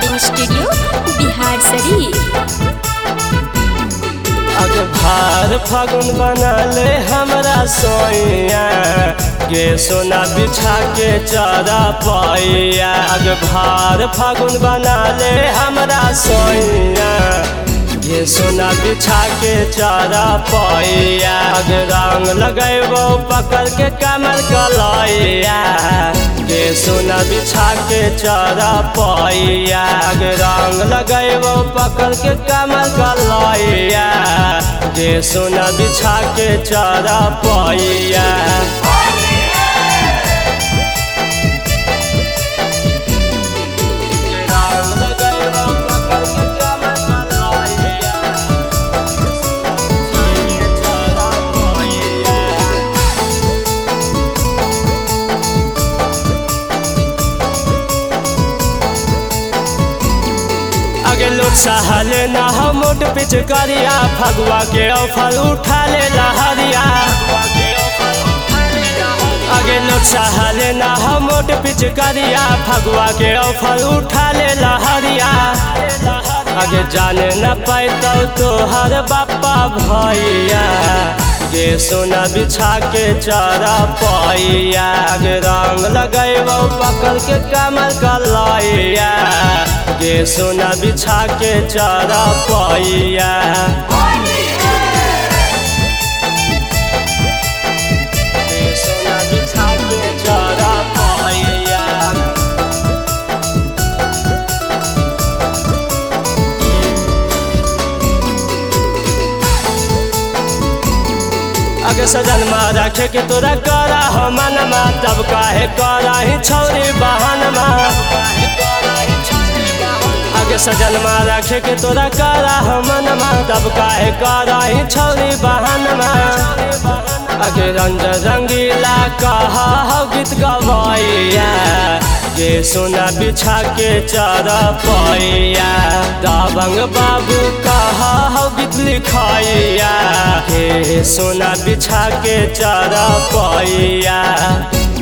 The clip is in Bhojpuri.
Recording studio Bihar Sharif. भार फागुन बनले हमरा सोइया के सोना बिछा के चरा पैया। भार फागुन बनले हमरा सोइया के सोना बिछा के चरा पैया। रंग लगेबो पकड़ के कमर कलैया के सोना बिछा के चरा पैया। रंग लगेबो पकड़ के कमर कलैया के सोना बिछा के चरा पैया। लोग सहले ना हम मोट पिच करिया फगुआ के ऑफर उठा ले लहरिया। आगे लोग सहले ना हम मोट पिच करिया फगुआ के ऑफर उठा ले लहरिया। आगे जाने न पैतो तोहर बापा भैया के सोना बिछा के चरा पैया। रंग लगेबो पकड़ के कमर कलैया के सोना बिछा के चरा पैया। सोना बिछा के चरा पैया। आगे सजन मा रखे के तोरा करा हो मनमा तब काहे करा ही छौरी बहनमा। आगे सजन मा रखे के तोरा करा हो मनमा तब काहे करा ही छौरी बहनमा। आगे रंग रंगीला कहा हो गीत गवैया के सोना बिछा के चरा पैया। दबंग बाबू कहा हो गीत लिखाइया के सोना बिछा के चरा पैया।